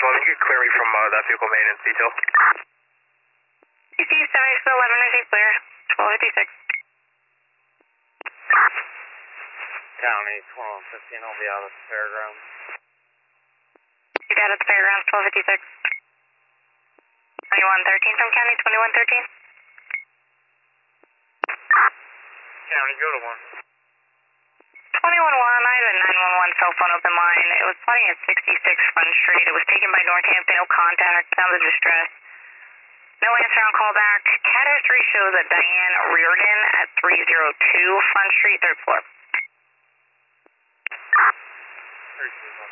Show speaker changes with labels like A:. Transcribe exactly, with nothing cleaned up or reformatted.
A: eleven, you can clear me from uh, that vehicle maintenance detail.
B: C C seven eleven, receive clear, twelve fifty-six.
C: County twenty-one fifteen, I'll be out at the fairgrounds.
B: You got at the fairgrounds, twelve fifty-six. twenty-one thirteen from County, twenty-one thirteen.
C: County, go to one.
B: twenty-one one, I have a nine one one cell phone open line. It was spotting at sixty-six Front Street. It was taken by Northampton, no contact, sounds of distress. No answer on callback. Cat history shows a Diane Reardon at three oh two Front Street, third floor.
C: three two